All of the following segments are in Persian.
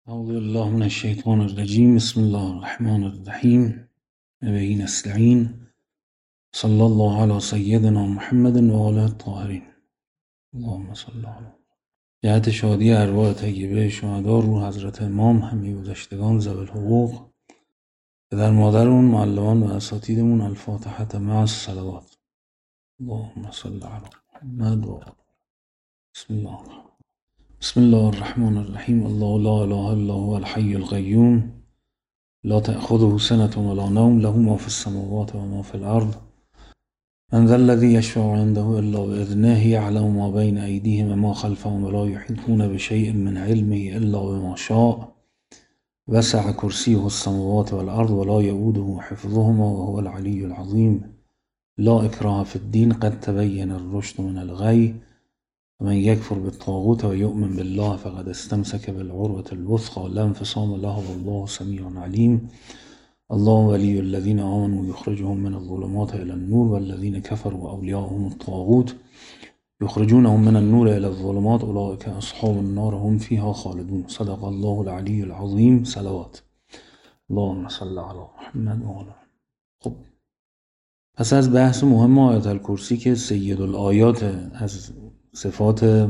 أعوذ بالله من الشيطان الرجيم. بسم الله الرحمن الرحيم. به نستعين. صلى الله على سيدنا محمد و آله الطاهرین. اللهم صل علی. جهت شادی ارواح طیبه شهدا رو حضرت امام همه گذشتگان ذوی الحقوق، پدر مادرمون، معلمان و اساتیدمون، الفاتحة مع الصلوات. اللهم صل علی محمد و آله. بسم الله الرحمن. بسم الله الرحمن الرحیم. الله لا اله الا هو الحي القیوم لا تأخذه سنة ولا نوم له ما في السماوات وما في الأرض من ذا الذي يشفع عنده إلا بإذنه يعلم ما بين أيديهم وما خلفهم ولا يحيطون بشيء من علمه إلا بما شاء وسع كرسيه السماوات والأرض ولا يؤوده حفظهما وهو العلي العظيم. لا إكراه في الدين قد تبين الرشد من الغي ومن يكفر بالطاغوت ويؤمن بالله فقد استمسك بالعروة الوثقى لا انفصام له والله سميع عليم. الله ولي الذين آمنوا يخرجهم من الظلمات إلى النور والذين كفروا أولياءهم الطاغوت يخرجونهم من النور إلى الظلمات أولئك أصحاب النار هم فيها خالدون. صدق الله العلي العظيم. صلوات. اللهم صل على محمد و آله. خب، پس از بحث مهم آیت الکرسی که سید الآیات از صفات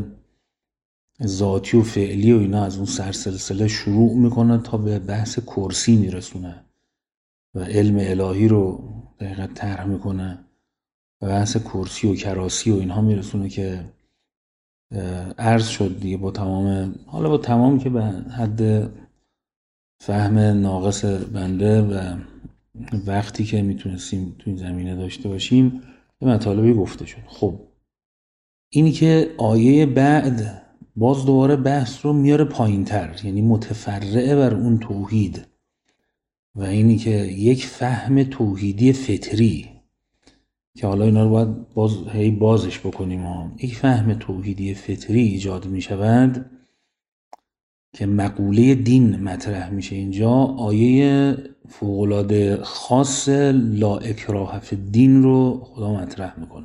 ذاتی و فعلی و اینا از اون سرسلسله شروع میکنه تا به بحث کرسی میرسونه و علم الهی رو دقیقا طرح میکنه و بحث کرسی و کراسی و اینها میرسونه که عرض شد دیگه با تمام که به حد فهم ناقص بنده و وقتی که میتونستیم تو این زمینه داشته باشیم به مطالبی گفته شد. خب، اینی که آیه بعد باز دوباره بحث رو میاره پایین تر، یعنی متفرعه بر اون توحید، و اینی که یک فهم توحیدی فطری که حالا اینا رو باید بازش بکنیم یک فهم توحیدی فطری ایجاد میشود که مقوله دین مطرح میشه. اینجا آیه فوق‌العاده خاص لا اکراه فی الدین رو خدا مطرح میکنه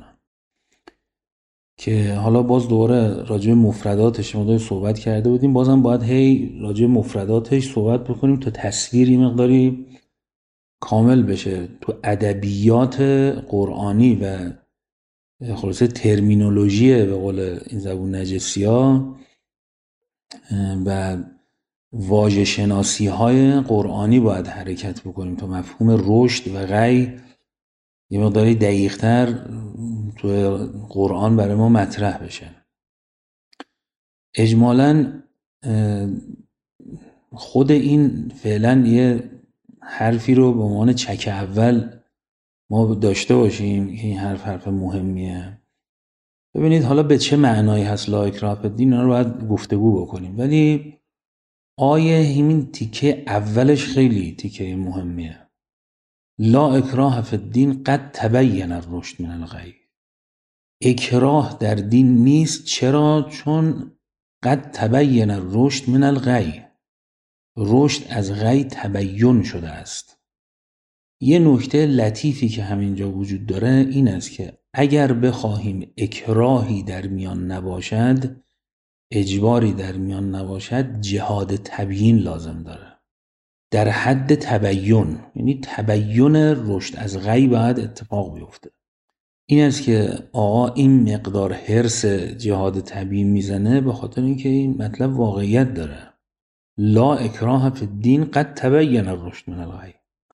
که حالا باز دوباره راجع به مفرداتش ما صحبت کرده بودیم، بازم باید راجع به مفرداتش صحبت بکنیم تا تصویری مقداری کامل بشه تو ادبیات قرآنی و خلاصه ترمینولوژی به قول این زبون نجسی‌ها و واژه شناسی های قرآنی باید حرکت بکنیم تا مفهوم رشد و غی یه مقداری دقیق‌تر تو قرآن برای ما مطرح بشه. اجمالاً خود این فعلا یه حرفی رو به عنوان چک اول ما داشته باشیم که این حرف مهمیه. ببینید حالا به چه معنایی هست لا اکراه فی الدین، اینا رو باید گفتگو بکنیم، ولی آیه همین تیکه اولش خیلی تیکه مهمیه. لا اکراه فی الدین قد تبین الرشد من الغی. اکراه در دین نیست. چرا؟ چون قد تبین الرشد من الغی، رشد از غی تبین شده است. یه نکته لطیفی که همینجا وجود داره این است که اگر بخواهیم اکراهی در میان نباشد، اجباری در میان نباشد، جهاد تبیین لازم داره در حد تبین، یعنی تبین رشد از غی باید اتفاق بیفته. این است که آقا این مقدار حرص جهاد تبیین میزنه به خاطر اینکه این مطلب واقعیت داره. لا اکراه فی الدین قد تبین الرشد من الغی.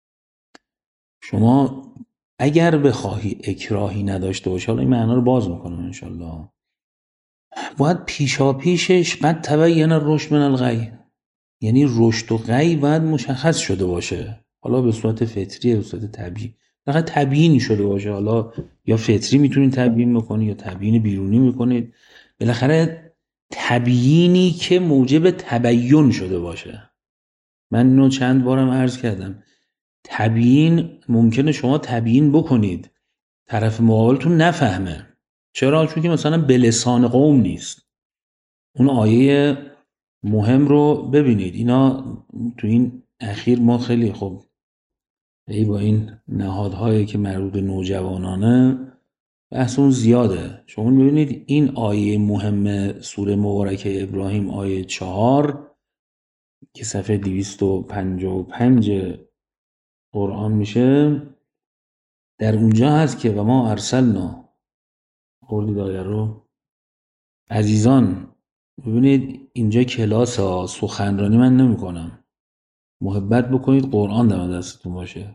شما اگر بخواهی اکراهی نداشته باشی، حالا این معنا رو باز میکنم انشالله، باید پیشاپیشش قد تبین الرشد من الغی، یعنی رشد و غی باید مشخص شده باشه، حالا به صورت فطری به صورت طبیعی، فقط تبیین شده باشه. حالا یا فطری میتونید تبیین بکنید یا تبیین بیرونی میکنید، بالاخره تبیینی که موجب تبیین شده باشه. من اینو چند بارم عرض کردم. تبیین ممکنه شما تبیین بکنید طرف مقابلتون نفهمه. چرا؟ چون که مثلا به لسان قوم نیست. اون آیه مهم رو ببینید. اینا تو این اخیر ما خیلی با این نهادهایی که مربوط به نوجوانانه بحثمون زیاده. شما ببینید این آیه مهم سوره مبارکه ابراهیم آیه 4 که صفحه 255 قرآن میشه، در اونجا هست که و ما ارسلنا، خوردید آیه رو عزیزان. ببینید اینجا کلاس ها، سخنرانی من نمی کنم، محبت بکنید قرآن در دستتون باشه.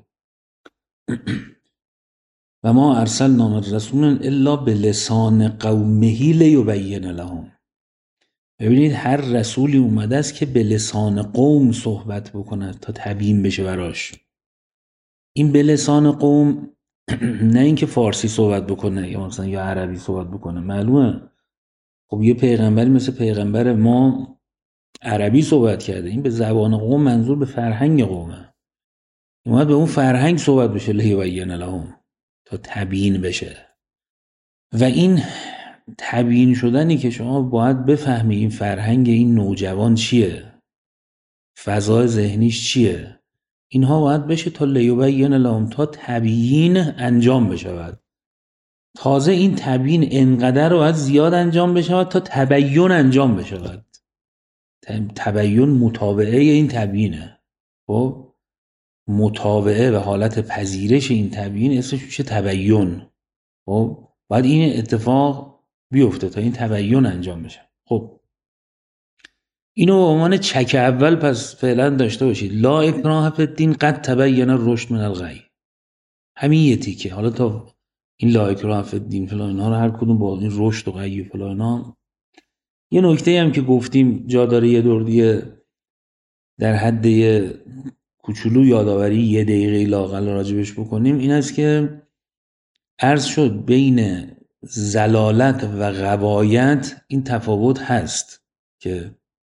و ما ارسلنا من رسول الا بلسان قومه لیبین لهم. ببینید هر رسولی اومده است که به لسان قوم صحبت بکنه تا تبیین بشه براش. این به لسان قوم نه اینکه فارسی صحبت بکنه یا مثلا یا عربی صحبت بکنه، معلومه خب یه پیغمبری مثل پیغمبر ما عربی صحبت کرده، این به زبان قوم منظور به فرهنگ قومه، اومد به اون فرهنگ صحبت بشه لیبین لهم تا تبیین بشه. و این تبیین شدنی که شما باید بفهمی این فرهنگ این نوجوان چیه، فضای ذهنیش چیه، اینها باید بشه تا لیبین لهم، تا تبیین انجام بشود. تازه این تبیین انقدر باید زیاد انجام بشود تا تبیین انجام بشود. تبیین متابعه این تبیینه. خب متابعه به حالت پذیرش این تبیین اسمش میشه تبیین. خب باید این اتفاق بیفته تا این تبیین انجام بشه. خب اینو به عنوان چک اول پس فعلا داشته باشید. لا اکراه فی الدین قد تبین الرشد من الغی. همین یه تیکه. حالا تا این لا اکراه فی الدین فلان اینا رو هر کدوم با این رشد و غی و فلان اینا، یه نکته هم که گفتیم جا داره یه دور دیگه در حد کوچولو یادآوری 1 دقیقه لااقل راجبش بکنیم. این است که عرض شد بین زلالت و غوایت این تفاوت هست که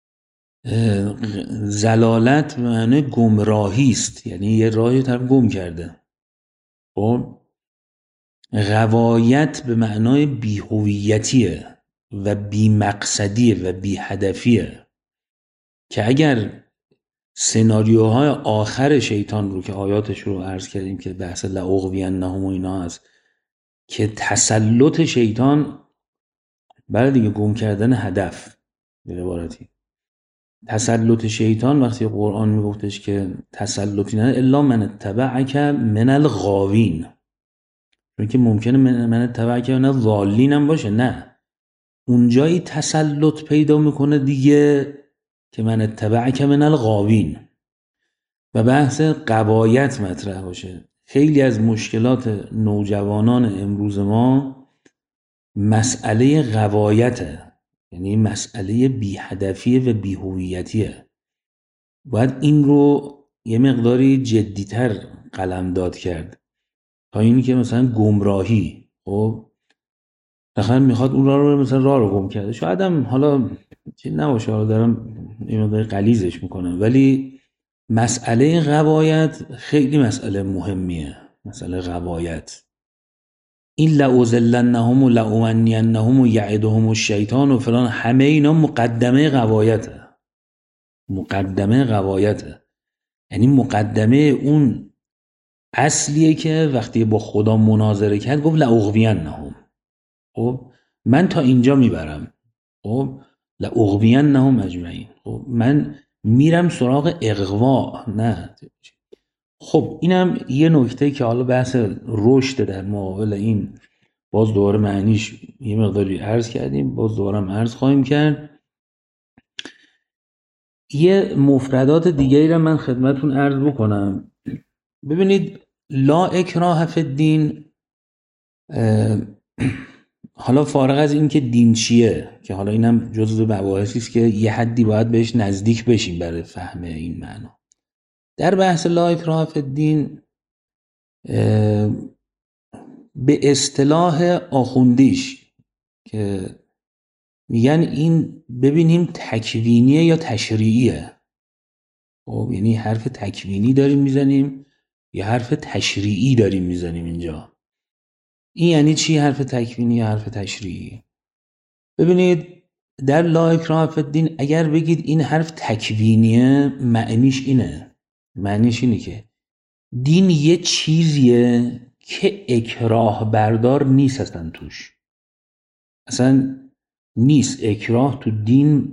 زلالت به معنی گمراهی است، یعنی یه راهی طرف گم کرده. خب غوایت به معنای بی‌هویتیه و بی‌مقصدیه و بی‌هدفیه که اگر سناریوهای آخر شیطان رو که آیاتش رو عرض کردیم که بحث لأغوینهم و اینا هست که تسلط شیطان برای دیگه گم کردن هدف، به عبارتی تسلط شیطان وقتی قرآن میگفتش که تسلطی نه الا من اتبعک من الغاوین، چون که ممکنه من اتبعک من الضالین هم باشه، نه اونجایی تسلط پیدا میکنه دیگه که من اتبعک من الغاوین و بحث غوایت مطرح باشه. خیلی از مشکلات نوجوانان امروز ما مسئله غوایته، یعنی مسئله بی‌هدفیه و بی‌هویتیه. باید این رو یه مقداری جدی‌تر قلمداد کرد تا اینی که مثلا گمراهی، خب مثلا میخواد اون رو مثلا راه رو گم کرده، شاید هم حالا چی نباشه، حالا دارم این مقدار غلیظش میکنم، ولی مسئله غوایت خیلی مسئله مهمیه. مسئله غوایت این لأضلنهم و لأمنینهم و یعدهم الشیطان و فلان، همه اینا مقدمه غوایته. مقدمه غوایته یعنی مقدمه اون اصلیه که وقتی با خدا مناظره کرد گفت لأغوینهم، خب من تا اینجا میبرم، خب لأغوینهم اجمعین، خب من میرم سراغ اغوا، نه. خب اینم یه نکته که حالا بحث رشد در مقابل این باز دوباره معنیش یه مقداری عرض کردیم، باز دوباره هم عرض خواهیم کرد. یه مفردات دیگری را من خدمتون عرض بکنم. ببینید لا اکراه فی الدین، حالا فارغ از این که دین چیه، که حالا اینم جزو مباحثی است که یه حدی باید بهش نزدیک بشیم برای فهم این معنا. در بحث لا اکراه فی الدین به اصطلاح آخوندیش که میگن این ببینیم تکوینیه یا تشریعیه. خب یعنی حرف تکوینی داریم میزنیم یا حرف تشریعی داریم میزنیم اینجا. این یعنی چی حرف تکوینی یا حرف تشریعی؟ ببینید در لا اکراه فی الدین اگر بگید این حرف تکوینیه، معنیش اینه که دین یه چیزیه که اکراه بردار نیست اصلا توش، اصلا نیست اکراه تو دین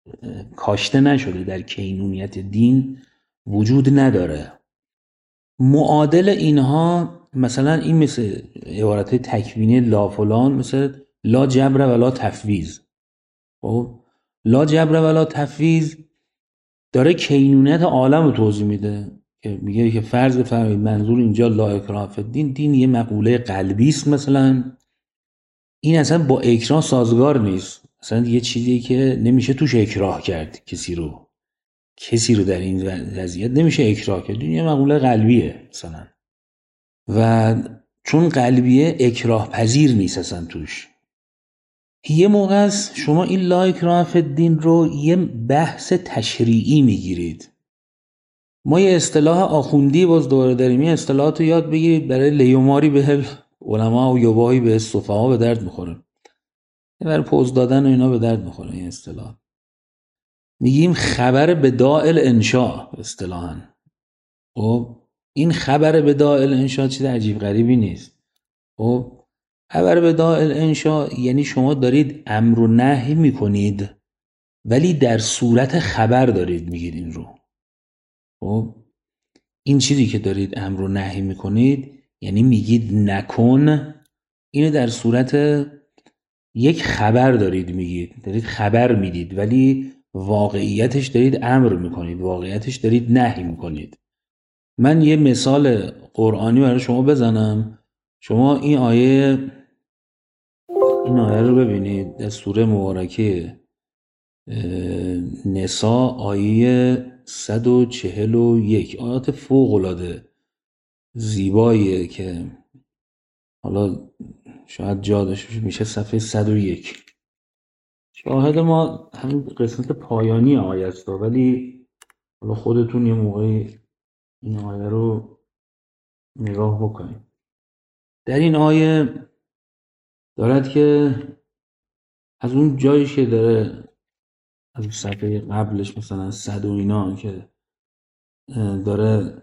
کاشته نشده در کینونیت دین وجود نداره. معادل اینها مثلا این مثل عبارت تکوینی لا فلان، مثل لا جبر ولا تفویض. خب لا جبر ولا تفویض داره کینونیت عالم رو توضیح میده که میگه که فرض فرمایید منظور اینجا لا اکراه فی الدین، دین یه مقوله قلبی است، مثلا این اصلا با اکراه سازگار نیست، اصلا یه چیزی که نمیشه توش اکراه کرد کسی رو در این وضعیت نمیشه اکراه کرد، این یه مقوله قلبیه مثلا، و چون قلبیه اکراه پذیر نیست اصلا توش. یه موقع است شما این لا اکراه فی الدین رو یه بحث تشریعی میگیرید. ما یه اصطلاح آخوندی باز دوباره داریم، یه اصطلاحات رو یاد بگیرید برای لیوماری به علما و یوبایی به صفحا به درد میخوره، برای پوز دادن و اینا به درد میخوره. این اصطلاح میگیم خبر بداء الانشاء اصطلاحاً. خب این خبر بداء الانشاء چیز عجیب غریبی نیست. خب خبر بداء الانشاء یعنی شما دارید امر و نهی میکنید ولی در صورت خبر دارید میگید این رو. خب این چیزی که دارید امر و نهی میکنید یعنی میگید نکن، اینو در صورت یک خبر دارید میگید، دارید خبر میدید ولی واقعیتش دارید امر میکنید، واقعیتش دارید نهی میکنید. من یه مثال قرآنی برای شما بزنم. شما این آیه رو ببینید در سوره مبارکه نساء آیه 141، آیات فوق‌العاده زیباییه که حالا شاید جا داشته میشه صفحه 101. شاهد ما همین قسمت پایانی آیه است، ولی حالا خودتون یه موقعی این آیه رو نگاه بکنید. در این آیه دارد که از اون جایی که داره از صفحه قبلش مثلا 100 و اینا که داره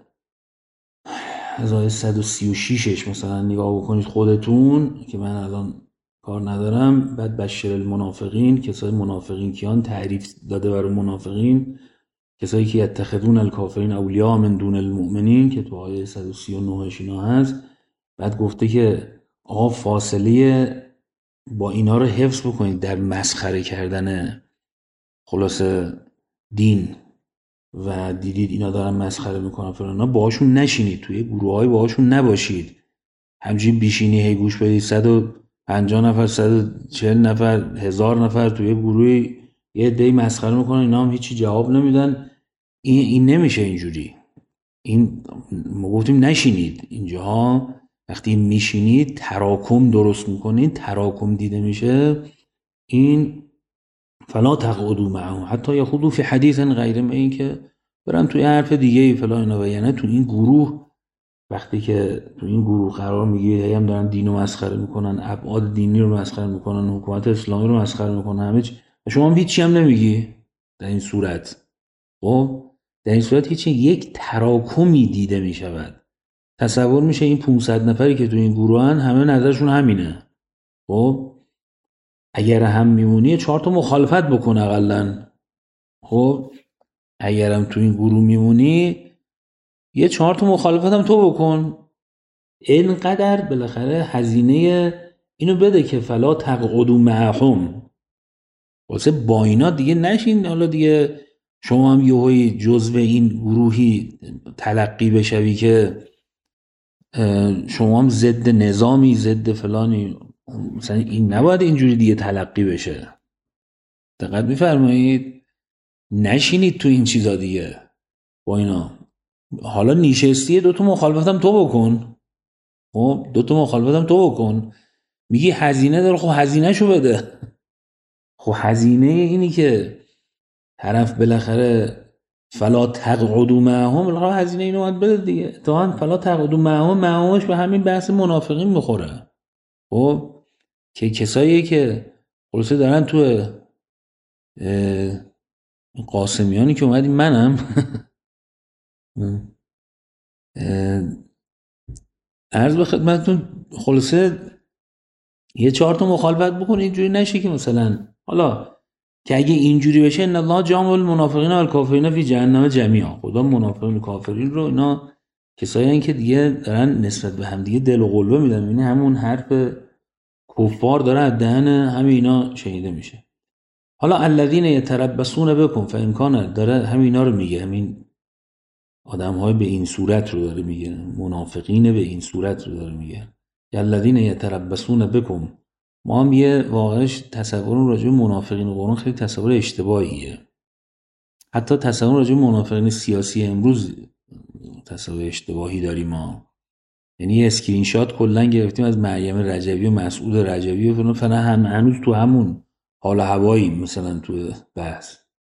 از آیه 136ش مثلا نگاه بکنید خودتون که من الان کار ندارم. بعد بشر المنافقین، کسای منافقین کیان تعریف داده برای منافقین، کسایی که یتخذون الکافرین اولیاء من دون المؤمنین که تو آیه 139 اینا هست. بعد گفته که آقا فاصله با اینا رو حفظ بکنید در مسخره کردن خلاصه دین و دیدید اینا دارن مسخره میکنن فلانا، باهاشون نشینید، توی گروه‌های باهاشون نباشید. همچین بیشینی هی گوش بدید 150 نفر 140 نفر 1000 نفر توی گروهی یه عده‌ای مسخره میکنن، اینا هم هیچی جواب نمیدن. این نمیشه اینجوری. این ما گفتیم نشینید اینجاها. وقتی میشینید تراکم درست میکنید، تراکم دیده میشه. این فلا تقعدوا معهم حتی یخوضوا فی حدیث غیر، این که برن توی حرف دیگه ای فلا اینا، و یعنی تو این گروه وقتی که تو این گروه قرار میگیره هم دارن دین رو مسخره میکنن، ابعاد دینی رو مسخره میکنن، حکومت اسلامی رو مسخره میکنن، همه چی، شما هم هیچی هم نمیگی در این صورت. خب در این صورت هیچی، یک تراکمی دیده میشود. تصور میشه این 500 نفری که تو این گروهن همه نظرشون همینه. خب اگر هم میمونی 4 تا مخالفت بکن اقلن. خب اگرم تو این گروه میمونی یه 4 تا مخالفت هم تو بکن. اینقدر بالاخره هزینه اینو بده که فلا تقعدوا معهم، واسه با اینا دیگه نشین. حالا دیگه شما هم یهویی جزو این گروهی تلقی بشوی که شما هم ضد نظامی، ضد فلانی، مثلا این نباید اینجوری دیگه تلقی بشه. دقت میفرمایید؟ نشینید تو این چیزا دیگه با اینا. حالا نیشستی 2 تا مخالفتم تو بکن. خب 2 تا مخالفتم تو بکن. میگی هزینه داره، خب هزینه شو بده. خب هزینه اینی که طرف بالاخره فلا تقعدوا معهم، بالاخره هزینه اینو باید بده دیگه. تا فلا تقعدوا معهم، معهمش به همین بحث منافقین میخوره. خب که کسایی که خلاصه دارن تو قاسمیانی که اومدیم منم عرض به خدمتتون، خلاصه یه 4 تا مخالفت بکن، اینجوری نشه که مثلا حالا که اگه اینجوری بشه ان الله جامع المنافقین و الکافرین فی جهنم جمیعا، خدا منافقین و کافرین رو اینا کسایی هستن که دیگه دارن نسبت به هم دیگه دل و قلبه میدن، یعنی همون حرف کفار داره از دهن همه اینا شنیده میشه. حالا الذین یتربصون بکم فامکان، داره همین اینا رو میگه، همین آدم‌های به این صورت رو داره میگه، منافقین به این صورت رو داره میگه. الذین یتربصون بکم، ما هم یه واقعش تصور راجع به منافقین قرآن خیلی تصور اشتباهیه. حتی تصور راجع به منافقین سیاسی امروز تصور اشتباهی داریم ما. یعنی یه اسکرین شات کلا گرفتیم از مریم رجبی و مسعود رجبی و فلان، هم هنوز تو همون حال هوایی مثلا تو بحث.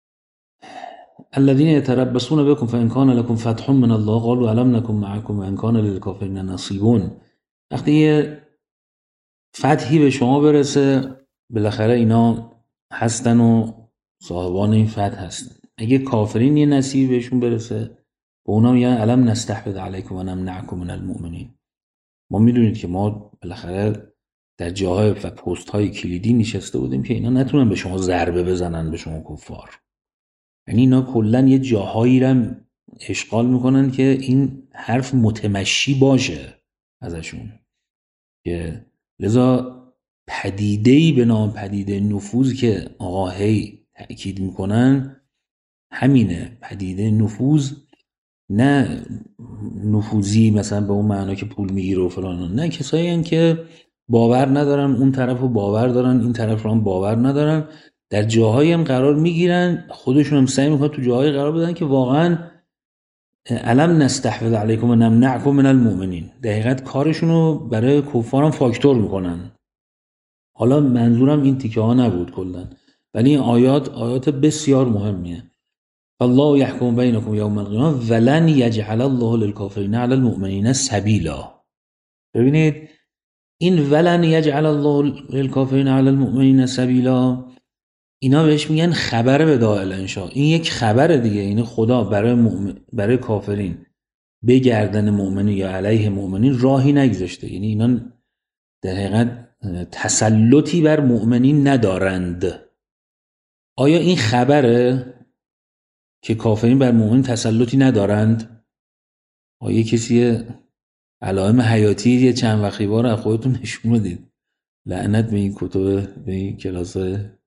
الذين يتربصون بكم فإن كان لكم فتح من الله قالوا ألم نكن معكم وإن كان للكافرين نصيب. وقتی یه فتحی به شما برسه بالاخره اینا هستن و صاحبان این فتح هستن. اگه کافرین یه نصیب بهشون برسه به اونا میگن الم نستحوذ علیکم و نمنعکم من المؤمنین. ما میدونید که ما بالاخره در جاهای و پست های کلیدی نشسته بودیم که اینا نتونن به شما ضربه بزنن، به شما کفار. یعنی اینا کلا یه جاهایی رو اشغال میکنن که این حرف متمشی باشه ازشون، که لذا پدیده‌ای به نام پدیده نفوذ که آقا هی تأکید میکنن همینه. پدیده نفوذ نه نفوذی مثلا به اون معنا که پول میگیره و فلان، نه، کسایی هستن که باور ندارن اون طرف رو باور دارن، این طرف رو هم باور ندارن، در جاهایی هم قرار میگیرن، خودشون هم سعی میکنن تو جاهایی قرار بدن که واقعا الم نستحوذ علیکم و نمنعکم من المؤمنین، دقیقاً کارشونو برای کفارم فاکتور میکنن. حالا منظورم این تیکه ها نبود کلا، ولی این آیات بسیار مهمیه. الله یحکم بینکم یوم القیامه ولن یجعل الله للکافرین علی المؤمنین سبیلا. ببینید این ولن یجعل الله للکافرین علی المؤمنین سبیلا، اینا بهش میگن خبر به داعل انشاء. این یک خبر دیگه، این خدا برای کافرین به گردن مؤمنین یا علیه مؤمنین راهی نگذاشته، یعنی اینا در حقیقت تسلطی بر مؤمنین ندارند. آیا این خبره که کافرین بر مؤمنین تسلطی ندارند؟ آیا کسی علائم حیاتی یه چند وقتی بار از خودتون نشون بدید؟ لعنت به این کتب، به این کلاس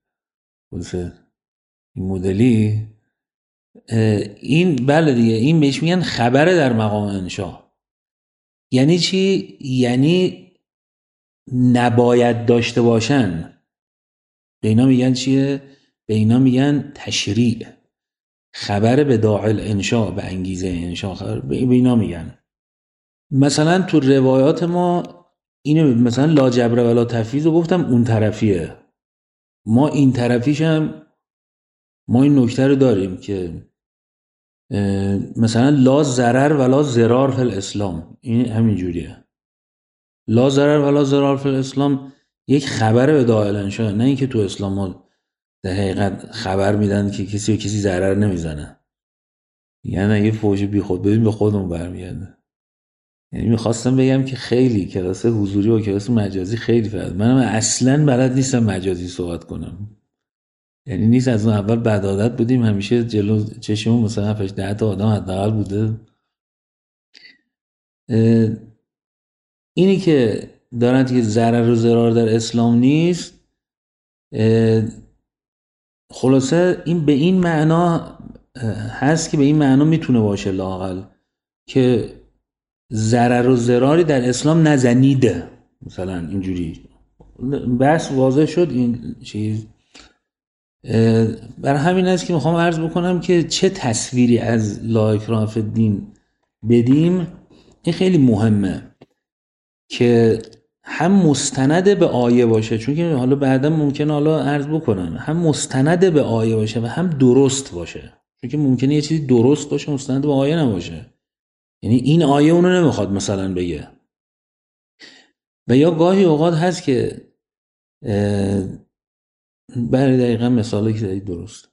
این مدلی. این بله دیگه، این بهش میگن خبره در مقام انشا. یعنی چی؟ یعنی نباید داشته باشن. به اینا میگن چیه؟ به اینا میگن تشریع. خبر به داعل انشا، به انگیزه انشا خبر به اینا میگن. مثلا تو روایات ما اینو مثلا لا جبر ولا تفویض رو گفتم اون طرفیه، ما این طرفیش هم ما این نکته رو داریم که مثلا لا ضرر ولا ضرار فی الاسلام، این همین جوریه. لا ضرر ولا ضرار فی الاسلام یک خبر به داعل انشا، نه اینکه تو اسلام ما در حقیقت خبر میدن که کسی به کسی ضرر نمیزنه، یعنی اگه فوش بی خود بدیم به خودمون برمیگرده. یعنی میخواستم بگم که خیلی کلاس حضوری و کلاس مجازی خیلی فرق. منم اصلا بلد نیستم مجازی صحبت کنم، یعنی نیست از اون اول بد عادت بودیم، همیشه جلو چشمون مثلا 7 10 تا آدم حداقل بوده. اینی که دارن که ضرر و ضرار در اسلام نیست، خلاصه این به این معنا هست که به این معنا میتونه باشه لااقل که ضرر و ضراری در اسلام نزنیده، مثلا اینجوری بس واضح شد این چیز. برای همین است که میخوام عرض بکنم که چه تصویری از لا اکراه فی الدین بدیم. این خیلی مهمه که هم مستند به آیه باشه، چون که حالا بعدا ممکنه حالا عرض بکنم هم مستند به آیه باشه و هم درست باشه، چون که ممکنه یه چیزی درست باشه مستند به آیه نباشه. یعنی این آیه اونو نمیخواد مثلا بگه، و یا گاهی اوقات هست که برای دقیقا مثالی که دارید درست،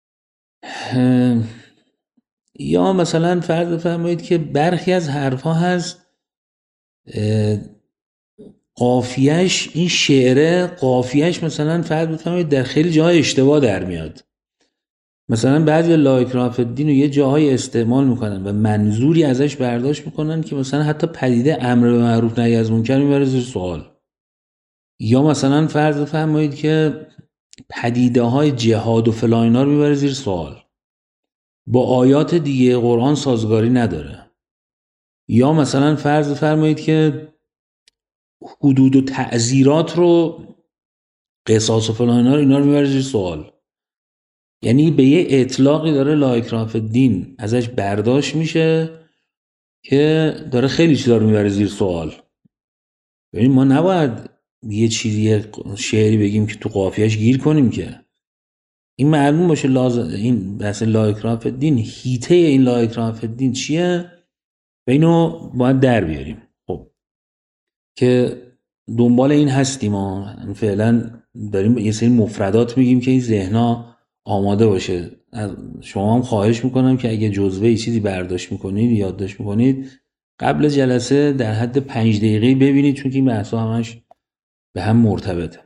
یا مثلا فرض فرمایید که برخی از حرفا هست قافیه‌اش، این شعره قافیه‌اش مثلا فرض بفرمایید در خیلی جاهای اشتباه در میاد. مثلا بعضی لا اکراه فی الدین رو یه جاهای استعمال میکنن و منظوری ازش برداشت میکنن که مثلا حتی پدیده امر به معروف نهی از منکر میبره زیر سوال. یا مثلا فرض بفرمایید که پدیده های جهاد و فلان اینا رو میبره زیر سوال، با آیات دیگه قرآن سازگاری نداره. یا مثلا فرض بفرمایید که حدود و تعزیرات رو، قصاص و فلان اینا رو میبره زیر سوال. یعنی به یه اطلاقی داره لا اکراه فی الدین ازش برداشت میشه که داره خیلی چیزا رو میبره زیر سوال. ببین ما نباید یه چیزی شعری بگیم که تو قافیه‌اش گیر کنیم، که این معلوم باشه لازم این بحث لا اکراه فی الدین، هیته این لا اکراه فی الدین چیه و اینو باید در بیاریم. خب که دنبال این هستیم ما فعلا داریم یه سری مفردات میگیم که این ذهنا آماده باشه. از شما هم خواهش میکنم که اگه جزوه ای چیزی برداشت میکنید یادداشت میکنید قبل جلسه در حد 5 دقیقه ببینید، چون این بحثا همش به هم مرتبطه.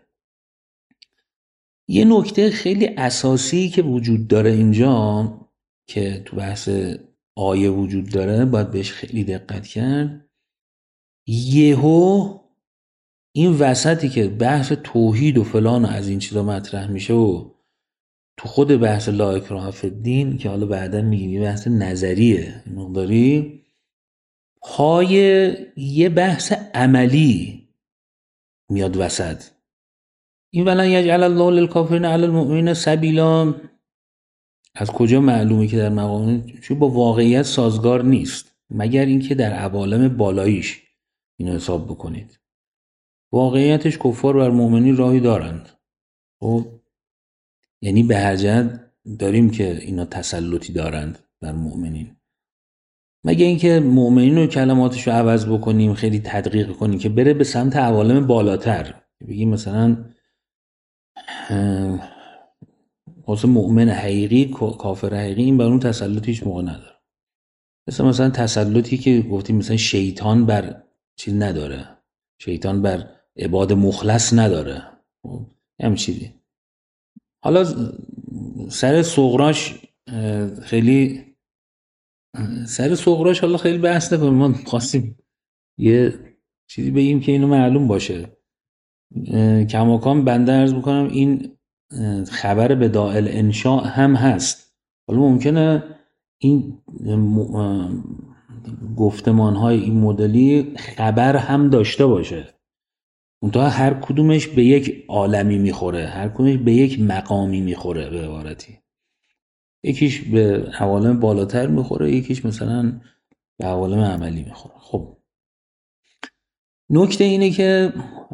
یه نکته خیلی اساسی که وجود داره اینجا که تو بحث آیه وجود داره، باید بهش خیلی دقت کرد. یهو این وسطی که بحث توحید و فلان و از این چیزا مطرح میشه و تو خود بحث لا اکراه فی الدین که حالا بعدا میگیم یه بحث نظریه مقداری، پای یه بحث عملی میاد وسط. این ولن یجعل الله للکافرین علی المؤمنین سبیلا، از کجا معلومه که در مقام چون با واقعیت سازگار نیست، مگر اینکه در عوالم بالاییش اینو حساب بکنید. واقعیتش کفار بر مؤمنین راهی دارند. خب یعنی به هر جهت داریم که اینا تسلطی دارند بر مؤمنین، مگه اینکه مؤمنین رو کلماتش رو عوض بکنیم، خیلی تدقیق کنیم که بره به سمت عوالم بالاتر، بگیم مثلا واسه مؤمن حقیقی کافر حقیقی این بر اون تسلطی هیچ موقع نداره. مثلا تسلطی که گفتیم مثلا شیطان بر چیز نداره، شیطان بر عباد مخلص نداره، هم چیزی. حالا سر صغراش حالا خیلی بحث نکنیم، ما خواستیم یه چیزی بگیم که اینو معلوم باشه. کماکان بنده عرض میکنم این خبر به دائل انشاء هم هست. حالا ممکنه این گفتمان های این مدلی خبر هم داشته باشه، منتها هر کدومش به یک عالمی میخوره، هر کدومش به یک مقامی میخوره، به عبارتی یکیش به عوالم بالاتر میخوره، یکیش مثلا به عوالم عملی میخوره. خب نکته اینه که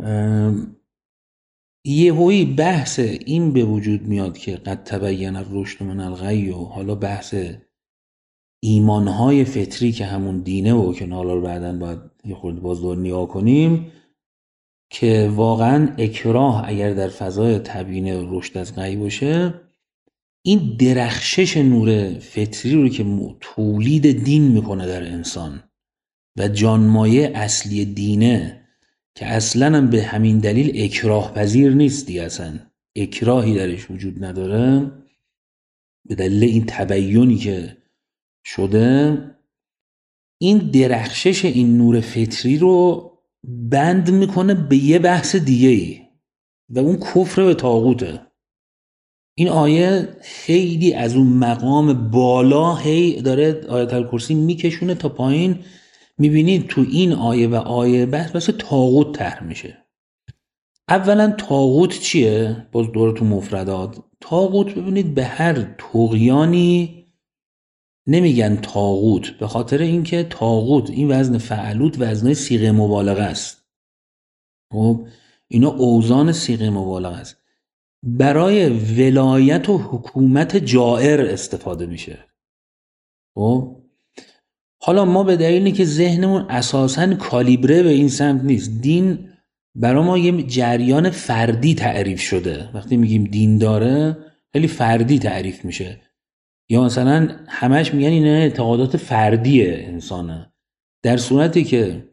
یهویی بحث این به وجود میاد که قد تبین الرشد من الغی، و حالا بحث ایمانهای فطری که همون دینه و که حالا رو بعداً باید یه خورده باز دور نگاه کنیم که واقعا اکراه اگر در فضای تبیین رشد از غی باشه، این درخشش نور فطری رو که تولید دین میکنه در انسان و جانمایه اصلی دینه که اصلا هم به همین دلیل اکراه پذیر نیست دیگه، اصلا اکراهی درش وجود نداره به دلیل این تبیینی که شده، این درخشش این نور فطری رو بند میکنه به یه بحث دیگه ای و اون کفر به طاغوته. این آیه خیلی از اون مقام بالا هی داره آیت الکرسی میکشونه تا پایین. میبینید تو این آیه و آیه بعد مثل طاغوت طرح میشه. اولا طاغوت چیه؟ باز دوره تو مفردات طاغوت ببینید به هر طغیانی نمیگن طاغوت، به خاطر اینکه طاغوت این وزن فعلوت وزنه صیغه مبالغه است. خب اینا اوزان صیغه مبالغه است، برای ولایت و حکومت جائر استفاده میشه. خب حالا ما به دلیلی که ذهنمون اساساً کالیبره به این سمت نیست، دین برای ما یه جریان فردی تعریف شده. وقتی میگیم دین داره خیلی فردی تعریف میشه، یا مثلا همش میگن این اعتقادات فردی انسانه، در صورتی که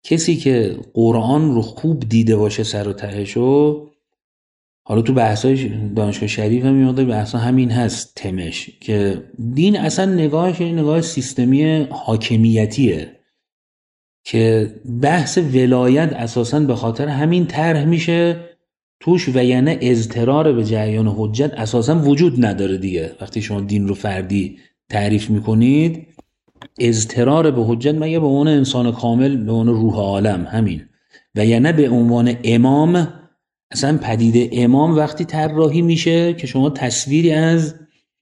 کسی که قرآن رو خوب دیده باشه سر و تهشو، حالا تو بحثای دانشگاه شریف هم میاد بحثا همین هست تمش، که دین اصلا نگاهش یه نگاه سیستمی حاکمیتیه که بحث ولایت اساسا به خاطر همین طرح میشه توش، و یعنی اضطرار به جریان حجت اساسا وجود نداره دیگه. وقتی شما دین رو فردی تعریف میکنید، اضطرار به حجت مگه به عنوان انسان کامل، به عنوان روح عالم، همین. و یعنی به عنوان امام، اصلا پدیده امام وقتی طراحی میشه که شما تصویری از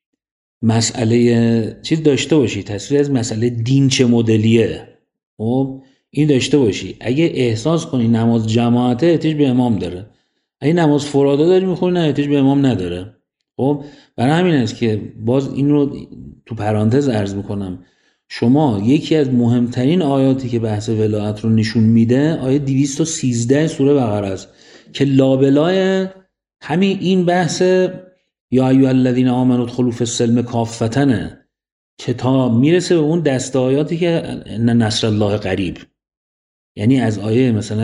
مسئله چیز داشته باشی، تصویری از مسئله دین چه مدلیه، خب این داشته باشی. اگه احساس کنی نماز جماعته، احتیاج به امام داره. اگه نماز فرادا داری میخونی، نه احتیاج به امام نداره. خب برای همین است که باز این رو تو پرانتز عرض میکنم، شما یکی از مهمترین آیاتی که بحث ولایت رو نشون میده آیه 213 سوره بقره است که لابلای همین این بحث یا ایها الذین آمنوا ادخلوا فی السلم کافتن، که تا میرسه به اون دسته آیاتی که ان نصر الله قریب، یعنی از آیه مثلا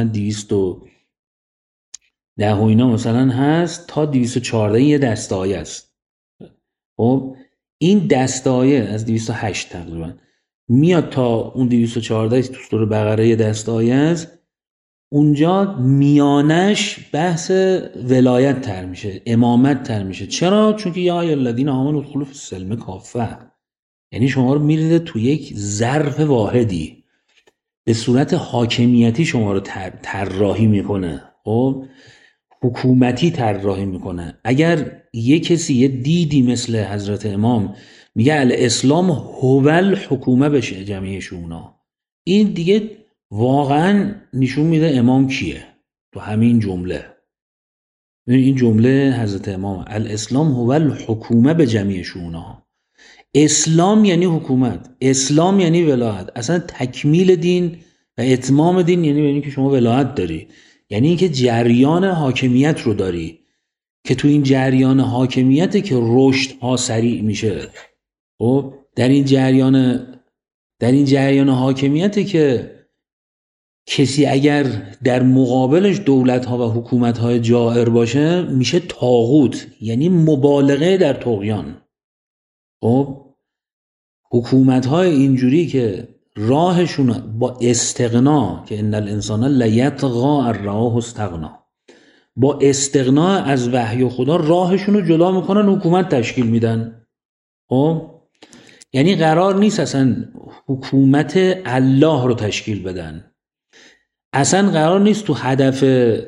210 و اینا مثلا هست تا 214 یه دسته آیه است. خب این دسته آیه از 208 تقریبا میاد تا اون 214 تو سوره بقره یه دسته آیه است، اونجا میانش بحث ولایت تر میشه، امامت تر میشه. چرا؟ چون که یا الذین آمنوا ادخلوا فی السلم کافه، یعنی شما رو میریزه تو یک ظرف واحدی، به صورت حاکمیتی شما رو طراحی میکنه، خب حکومتی طراحی میکنه. اگر یه کسی یه دیدی مثل حضرت امام میگه الاسلام هو الحکومه بشه جمعی شونا، این دیگه واقعا نشون میده امام کیه تو همین جمله. این جمله حضرت امام الاسلام هو الحکومه به جمعی شونا، اسلام یعنی حکومت، اسلام یعنی ولایت، اصلا تکمیل دین و اتمام دین یعنی که شما ولایت داری، یعنی اینکه جریان حاکمیت رو داری، که تو این جریان حاکمیت که رشد ها سریع میشه. خب در این جریان حاکمیت که کسی اگر در مقابلش دولت ها و حکومت های جائر باشه میشه طاغوت، یعنی مبالغه در طغیان. خب حکومت های اینجوری که راهشون با استغنا، که ان الانسان لیطغی ان رآه استغنا، با استغنا از وحی خدا راهشون رو جدا میکنن، حکومت تشکیل میدن. خب یعنی قرار نیست اصلا حکومت الله رو تشکیل بدن، اصلا قرار نیست تو هدف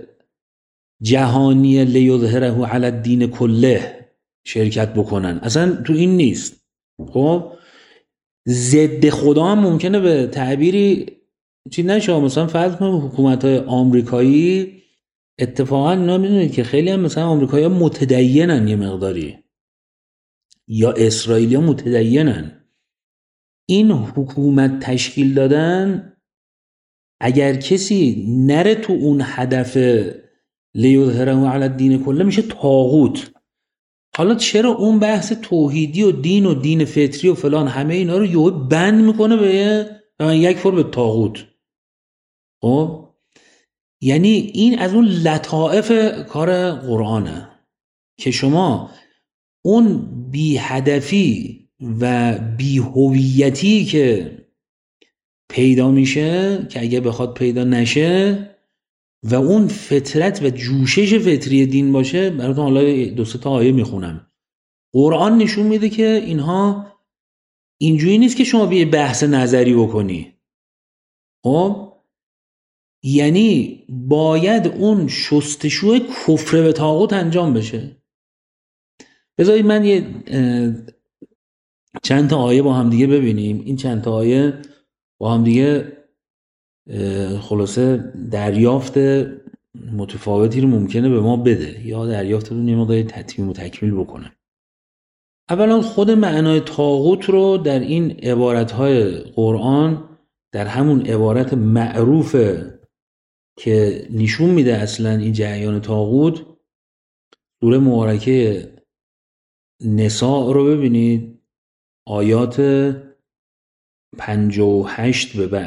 جهانی لیظهره علی الدین کله شرکت بکنن، اصلا تو این نیست. خب ضد خدا هم ممکنه به تعبیری چی نشه، مثلا فرض کنیم حکومت‌های آمریکایی، اتفاقا اینا میدونید که خیلی هم مثلا آمریکایی‌ها متدینن یه مقداری، یا اسرائیلی‌ها متدینن. این حکومت تشکیل دادن، اگر کسی نره تو اون هدف لیظهره علی الدین کله میشه طاغوت. حالا چرا اون بحث توحیدی و دین فطری و فلان همه اینا رو یهو بند میکنه به یک فرم طاغوت؟ خب یعنی این از اون لطائف کار قرآنه که شما اون بی هدفی و بی هویتی که پیدا میشه، که اگه بخواد پیدا نشه، و اون فطرت و جوشش فطری دین باشه. براتون حالا دو سه تا آیه میخونم. قرآن نشون میده که اینها اینجوری نیست که شما بیه بحث نظری بکنی. خب یعنی باید اون شستشوی کفر به طاغوت انجام بشه. بذارید من یه چند تا آیه با هم دیگه ببینیم. این چند تا آیه با هم دیگه خلاصه دریافت متفاوتی رو ممکنه به ما بده، یا دریافت رو نمی‌داره تتمیم و تکمیل بکنه. اولا خود معنای طاغوت رو در این عبارت‌های قرآن، در همون عبارت معروف که نشون میده اصلا این جریان طاغوت، سوره مبارکه نساء رو ببینید، آیات 58 به بعد.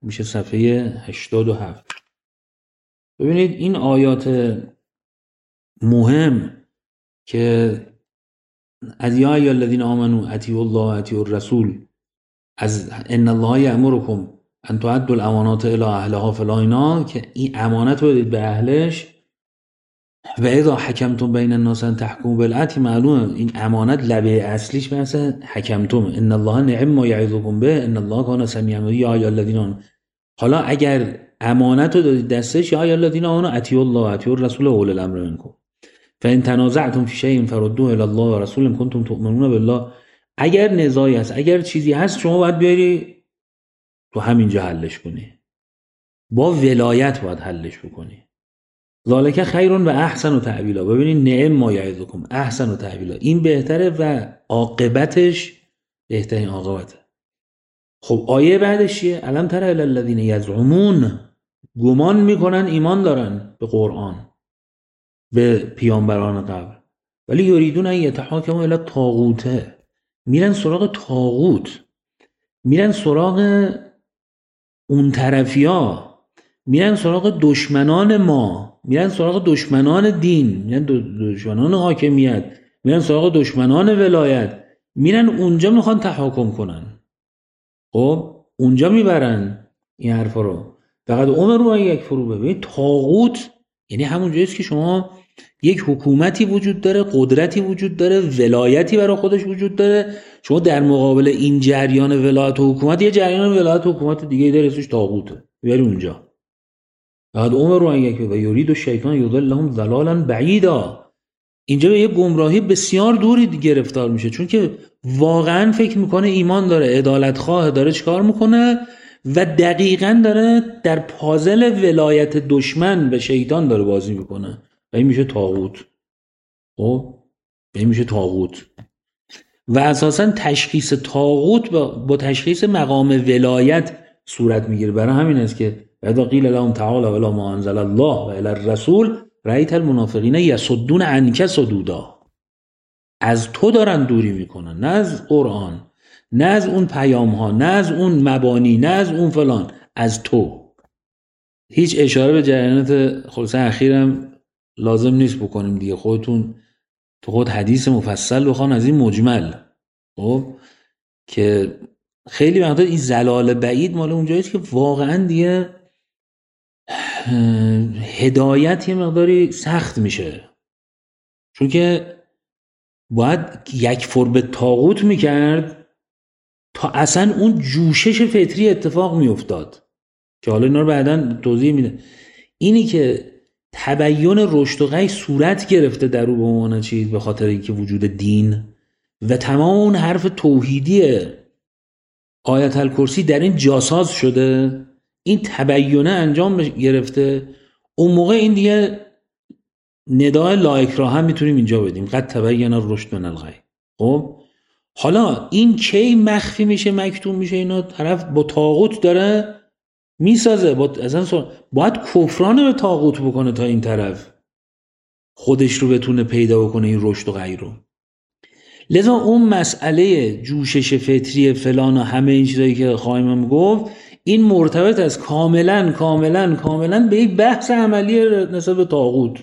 میشه صفحه 87. ببینید این آیات مهم که از یا ایها الذین آمنوا اطیعوا الله و اطیعوا الرسول، از ان الله یأمرکم ان تؤدوا الامانات الی اهلها فلا، اینا که این امانت رو بدید به اهلش. و اذا حکمتم بین الناس ان تحکموا بالعدل، معلومه این امانت لبه اصلیش مثلا حکمتم ان الله نعم ما یعظکم به ان الله کان سمیعا یا ایها الذین آمنوا. حالا اگر امانت رو دادید دستش، یا ایها الذین آمنوا اطیعوا الله و اطیعوا الرسول و اولی الامر منکم فان تنازعتم فی شیء فردوه الی الله و رسول ان کنتم تؤمنون بالله. اگر نزاعی هست، اگر چیزی هست، شما باید بیاری تو همینجا حلش کنی، با ولایت باید حلش بکنی. ذالک خیر و احسن تعبیلا. ببینید نعم ما یعظکم، احسن تعبیلا، این بهتره و عاقبتش بهترین عاقبته. خب آیه بعدش چیه؟ الم تر الی الذین یزعمون، گمان میکنن ایمان دارن به قرآن، به پیامبران قبل، ولی یریدون ان یتحاکموا الی الطاغوت، میرن سراغ طاغوت، میرن سراغ اون طرفیا، میرن سراغ دشمنان ما، میرن سراغ دشمنان دین، میرن دشمنان حاکمیت، میرن سراغ دشمنان ولایت، میرن اونجا میخوان تحاکم کنن. خب اونجا میبرن این حرفا رو. فقط امروا ان یکفروا. ببینید طاغوت یعنی همون جاییست که شما یک حکومتی وجود داره، قدرتی وجود داره، ولایتی برای خودش وجود داره، شما در مقابل این جریان ولایت و حکومت یه جریان ولایت و حکومت دیگه داره، اسمش طاغوته، ببری اونجا. بعد امروا ان یکفروا و یرید الشیطان یضلهم ضلالا بعیدا. اینجا به یه گمراهی بسیار دوری گرفتار میشه، چون که واقعا فکر میکنه ایمان داره، عدالت خواه، داره چیکار میکنه و دقیقاً داره در پازل ولایت دشمن به شیطان داره بازی میکنه و این میشه طاغوت. خب این میشه طاغوت. و اساساً تشخیص طاغوت با تشخیص مقام ولایت صورت میگیره. برای همین است که اذا قیل لهم تعالوا الی ما انزل الله و الی الرسول رأیت المنافقین یصدون عنک صدودا. از تو دارن دوری میکنن، نه از قرآن، نه از اون پیام ها، نه از اون مبانی، نه از اون فلان، از تو. هیچ اشاره به جریانات خلاصه اخیرم لازم نیست بکنیم دیگه، خودتون تو خود حدیث مفصل بخوان از این مجمل. خب که خیلی وقتا این زلال بعید مال اونجاییست که واقعا دیگه هدایت یه مقداری سخت میشه، چون که باید یکفر به طاغوت میکرد تا اصلا اون جوشش فطری اتفاق میافتاد که حالا اینا رو بعداً توضیح میده. اینی که تبیین رشد و غی صورت گرفته در او به عنوان چیز به خاطر اینکه وجود دین و تمام اون حرف توحیدی آیت الکرسی در این جاساز شده، این تبیینه انجام گرفته، اون موقع این دیگه ندای لا اکراه هم میتونیم اینجا بدیم، قد تبین الرشد من الغی. خب حالا این کی مخفی میشه، مکتوم میشه؟ اینا طرف با طاغوت داره میسازه، اصلا باید کفرانه به طاغوت بکنه تا این طرف خودش رو بتونه پیدا بکنه این رشد و غی رو. لذا اون مسئله جوشش فطری فلان و همه این چیزایی که خواهیم گفت، این مرتبط است کاملا به یک بحث عملی نسبت به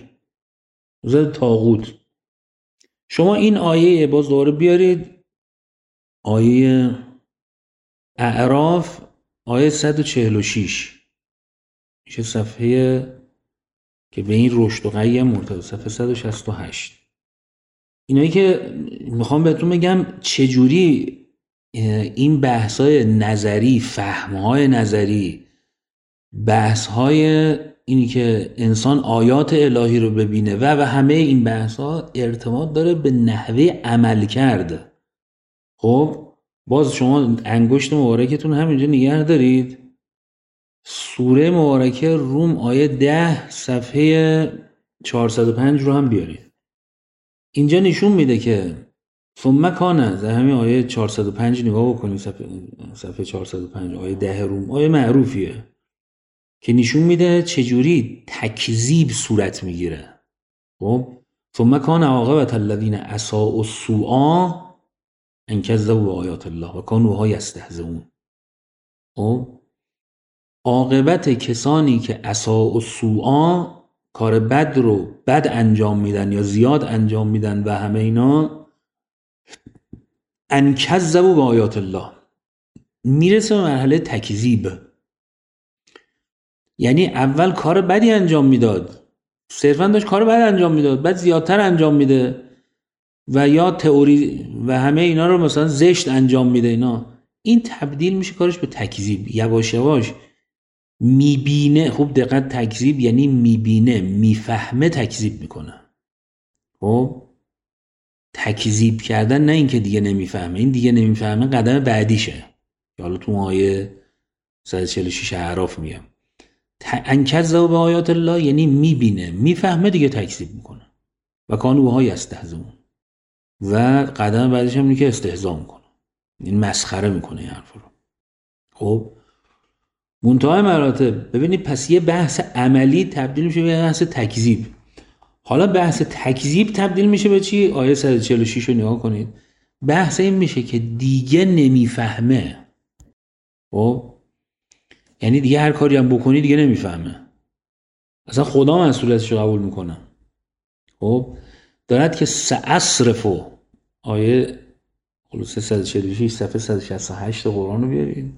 طاغوت. شما این آیه باز دوباره بیارید، آیه اعراف، آیه 146 میشه صفحه که به این رشد و غی مرتبط، صفحه 168. اینایی که میخوام بهتون بگم چجوری این بحث‌های نظری، فهم‌های نظری، بحث‌های اینی که انسان آیات الهی رو ببینه و همه این بحث‌ها ارتباط داره به نحوه عمل کرد. خب باز شما انگشت مبارکتون همینجا نگه دارید، سوره مبارکه روم آیه 10 صفحه 405 رو هم بیارید. اینجا نشون میده که ثم کان، در همین آیه 405 نگاه بکنید، صفحه 405 آیه 10 روم، آیه معروفیه که نشون میده چجوری تکذیب صورت میگیره. خب ثم کان عاقبة الذین اساءوا السوء ان کذبوا بآیات الله و کانوا بها یستهزئون. خب عاقبت کسانی که اساء و سوءا کار بد رو بد انجام میدن یا زیاد انجام میدن و همه اینا، ان کذبوا به آیات الله، میرسه به مرحله تکذیب. یعنی اول کار بدی انجام میداد، صرفا داشت کار بد انجام میداد، بعد زیادتر انجام میده و یا تئوری و همه اینا رو مثلا زشت انجام میده. این تبدیل میشه کارش به تکذیب. یواش یواش میبینه. خوب دقت، تکذیب یعنی میبینه، میفهمه، تکذیب میکنه. خب تکذیب کردن، نه اینکه دیگه نمیفهمه. این دیگه نمیفهمه قدم بعدیشه که حالا تو آیه 146 اعراف میگم. ان کذبوا به آیات الله یعنی میبینه، میفهمه، دیگه تکذیب میکنه. و کانوا یستهزئون. و قدم بعدش هم اینه که استهزا میکنه، این مسخره میکنه این حرف رو. خب منتهای مراتب ببینید، پس یه بحث عملی تبدیل میشه به بحث تکذیب. حالا بحث تکذیب تبدیل میشه به چی؟ آیه 146 رو نگاه کنید. بحث این میشه که دیگه نمیفهمه. خب یعنی دیگه هر کاری هم بکنی دیگه نمیفهمه، اصلا خدا مسئولیتش رو قبول میکنه. خب دارد که سأصرفو، آیه خلاصه 146 صفحه 168 قرآن رو بیارید.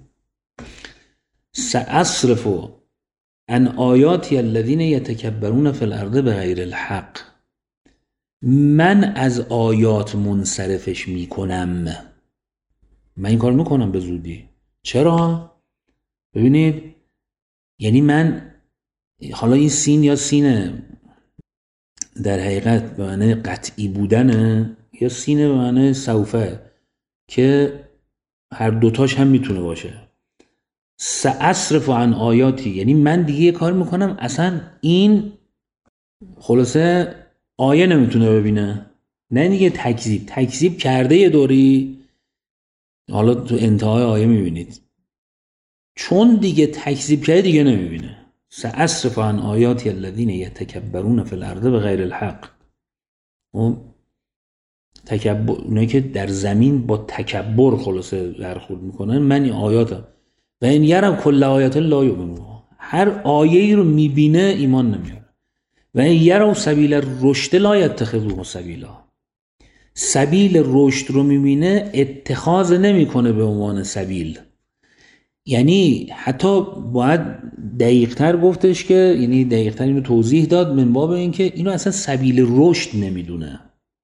سأصرفو عن آیاتی الذین یتکبرون فی الارض بغیر الحق، من از آیات منصرفش میکنم. من این کار میکنم به زودی. چرا؟ ببینید، یعنی من، حالا این سین یا سینه در حقیقت به معنی قطعی بودنه یا سینه به معنی سوفه، که هر دوتاش هم میتونه باشه. سأصرف عن آیاتی یعنی من دیگه یه کار میکنم اصلا این خلاصه آیه نمیتونه ببینه. نه دیگه تکذیب کرده یه دوری، حالا تو انتهای آیه میبینید چون دیگه تکذیب کرده دیگه نمیبینه. سأصرف عن آیاتی الذین یتکبرون فی الارض بغیر الحق. تکبر، اونایی که در زمین با تکبر خلاصه برخورد میکنن، من این آیاتم و این یرم کل آیات لا یؤمنون، هر آیه‌ای رو میبینه ایمان نمیاره. و این یرم سبیل رشد لا یتخذوه سبیلا، سبیل رشد رو میبینه اتخاذ نمیکنه به عنوان سبیل. یعنی حتی باید دقیق‌تر گفتش که، یعنی دقیق‌تر اینو توضیح داد من باب اینکه اینو اصلا سبیل رشد نمیدونه.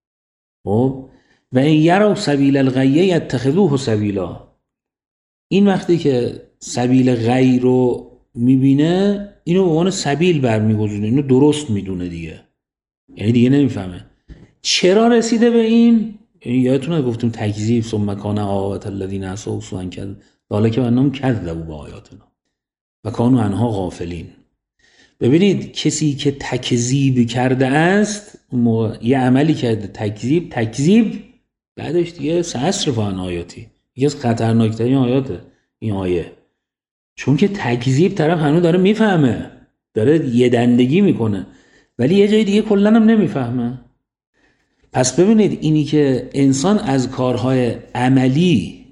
خب و این یرو سبیل الغی یتخذوه سبیلا، این وقتی که سبیل غی رو میبینه اینو به عنوان سبیل برمیگزینه، اینو درست میدونه دیگه، یعنی دیگه نمیفهمه. چرا رسیده به این؟ یادتونه گفتیم تکذیب ثم کان عاقبة الذین اساءوا سوءا ذلک بانهم کذبوا بآیاتنا و کانوا عنها غافلین. ببینید کسی که تکذیب کرده است، یه عملی کرده تکذیب، بعدش دیگه سأصرف عن آیاتی، یکی از خطرناکترین آیاته این آیه. چون که تکذیب طرف هنوز داره میفهمه، داره یه دندگی میکنه، ولی یه جای دیگه کلن هم نمیفهمه. پس ببینید اینی که انسان از کارهای عملی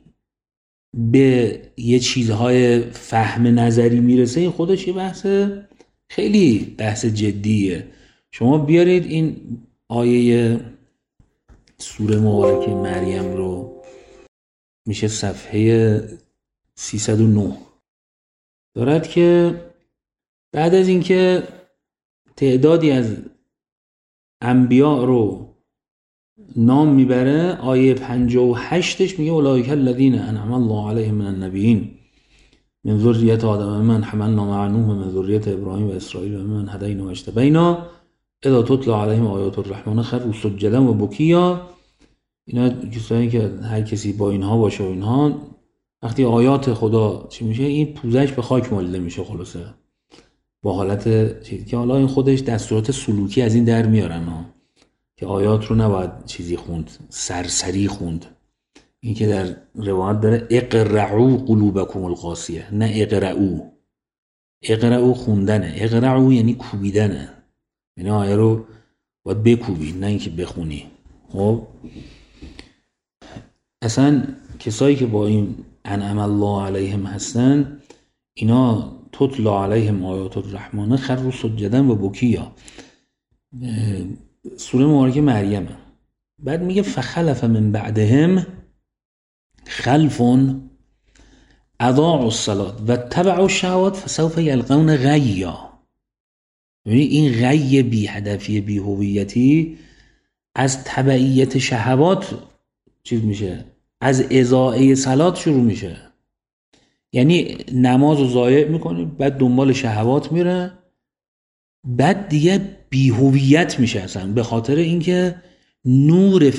به یه چیزهای فهم نظری میرسه، این خودش یه بحث خیلی بحث جدیه. شما بیارید این آیه سوره مبارکه مریم رو، میشه صفحه 309، دارد که بعد از اینکه تعدادی از انبیاء رو نام میبره، آیه 58ش میگه اولئک الذین انعم الله علیهم من النبیین من ذریة آدم من حملنا مع نوح من ذریة ابراهیم و اسرائیل و من هدینا و اجتبینا اذا تتلی علیهم آیات الرحمن خروا سجدا و بکیا. اینا کسایی که هر کسی با اینها باشه و اینها، وقتی آیات خدا چی میشه، این پوزش به خاک مالیده میشه خلاصه، با حالت چیزی که حالا این خودش دستورات سلوکی از این در میارن ها، که آیات رو نباید چیزی خوند، سرسری خوند. این که در روایت داره اقرعوا قلوبکم القاسیه، نه اقرعوا خوندنه، اقرعوا یعنی کوبیدنه، یعنی آیه رو باید بکوبی نه اینکه بخونی. خب اصلا کسایی که با این انعم الله علیهم هستن، اینا تتلا علیهم آیات الرحمن خروا سجدا و بکیا. سوره مبارکه مریمه. بعد میگه فخلف من بعدهم خلف اضاعوا الصلاة و اتبعوا الشهوات فسوف یلقون غیا. ببینید این غی بی هدفی بی هویتی از تبعیت شهوات چیز میشه، از اضاعه صلات شروع میشه. یعنی نماز رو ضایع میکنه، بعد دنبال شهوات میره، بعد دیگه بی هویت میشه اصلا، به خاطر اینکه نور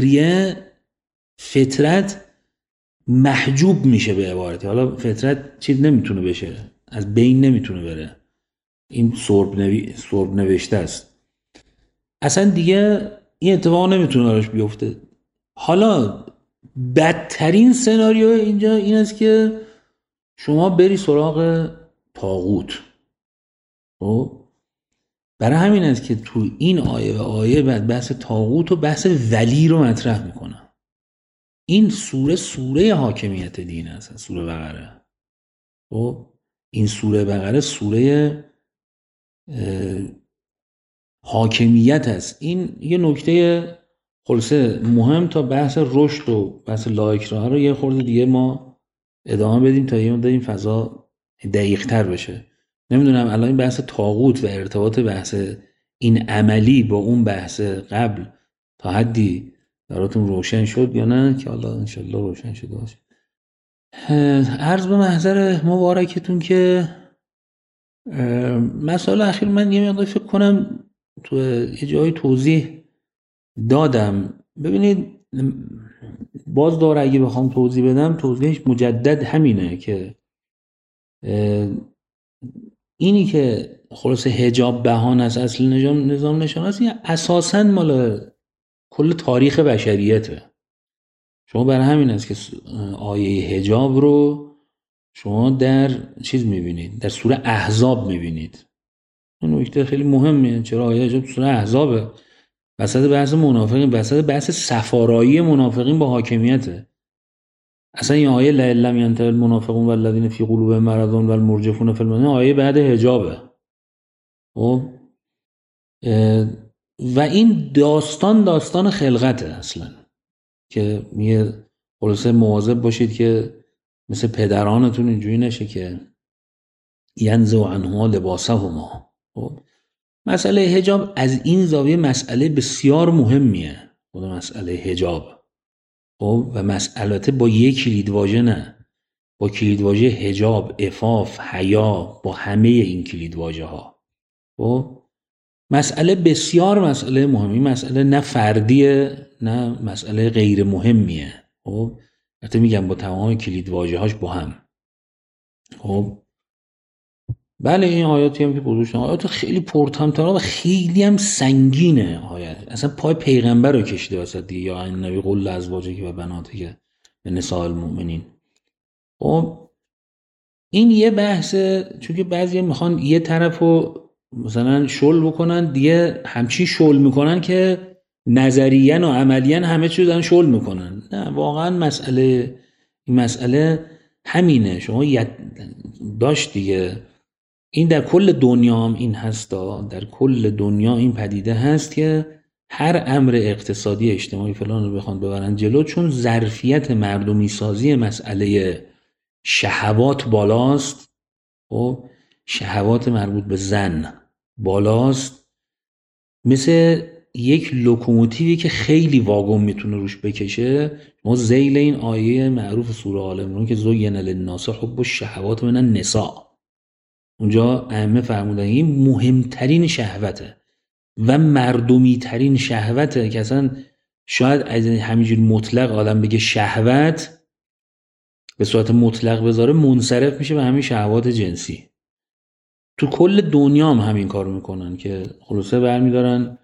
فطرت محجوب میشه. به عبارتی حالا فطرت چیز نمیتونه بشه، از بین نمیتونه بره، این سرب نوشته است، اصلا دیگه این اتفاق نمیتونه براش بیفته. حالا بدترین سناریو اینجا این است که شما بری سراغ طاغوت. خب برای همین است که تو این آیه و آیه بعد بحث طاغوت و بحث ولی رو مطرح میکنه. این سوره حاکمیت دین است، سوره بقره. خب این سوره بقره سوره حاکمیت است. این یه نکته خلاصه مهم تا بحث رشد و بحث لااکراه رو یه خورده دیگه ما ادامه بدیم تا یه مدت این فضا دقیق تر بشه. نمیدونم الان این بحث طاغوت و ارتباط بحث این عملی با اون بحث قبل تا حدی براتون روشن شد یا نه، که حالا انشالله روشن شده باشه. عرض به محضر مبارکتون که مسائل اخیر من یه مقدار فکر کنم تو یه جایی توضیح دادم. ببینید باز داره اگه بخوام توضیح بدم توضیحش مجدد همینه که اینی که خلاص حجاب بهانه است، اصل نظام نشانه است، اساساً مال کل تاریخ بشریته. شما برای همین است که آیه حجاب رو شما در چیز میبینید، در سوره احزاب میبینید. این نکته خیلی مهمه. چرا آیه حجاب سوره احزابه؟ وسط بحث منافقین، وسط بحث سفارایی منافقین با حاکمیته. اصلا این آیه لئن ینتهی المنافقون والذین فی قلوبهم مرض والمرجفون فی المدینه آیه بعد حجابه. خب و این داستان خلقته اصلا، که میگه خلاصه مواظب باشید که مثل پدرانتون اینجوری نشه که ینزع عنهما لباسهما. خب مسئله حجاب از این زاویه مسئله بسیار مهمیه، خود مسئله حجاب. خب و مسئله با یک کلیدواژه نه، با کلیدواژه حجاب، عفاف، حیا، با همه این کلیدواژه ها. خب مسئله بسیار مسئله مهمی، مسئله نه فردیه نه مسئله غیر مهمیه. خب البته میگم با تمام کلیدواژه هاش با هم. خب بله این آیاتی هم که گذاشتم آیات خیلی پرطمطراق و خیلی هم سنگینه. آیات اصلا پای پیغمبر رو کشیده واسه دیگه، یا ان نبی قل ازواجک و بناتک به نساء المؤمنین. خب این یه بحثه، چون که بعضی میخوان یه طرفو مثلا شل بکنن، دیگه همچین شل میکنن که نظریاً و عملیاً همه چیز دارن شل میکنن. نه واقعا این مسئله همینه. شما داشت دیگه، این در کل دنیا هم این هستا، در کل دنیا این پدیده هست که هر امر اقتصادی اجتماعی فلان رو بخوان ببرن جلو، چون ظرفیت مردمی سازی مسئله شهوات بالاست. خب شهوات مربوط به زن بالاست، مثل یک لوکوموتیوی که خیلی واگن میتونه روش بکشه. ما ذیل این آیه معروف سوره آل عمران که زین للناس حب الشهوات من النساء، اونجا ائمه فرمودن این مهمترین شهوته و مردمی ترین شهوته، که اصلا شاید از همینجور مطلق آدم بگه شهوت به صورت مطلق بذاره منصرف میشه به همین شهوات جنسی. تو کل دنیا هم همین کارو میکنن که خلاصه برمیدارن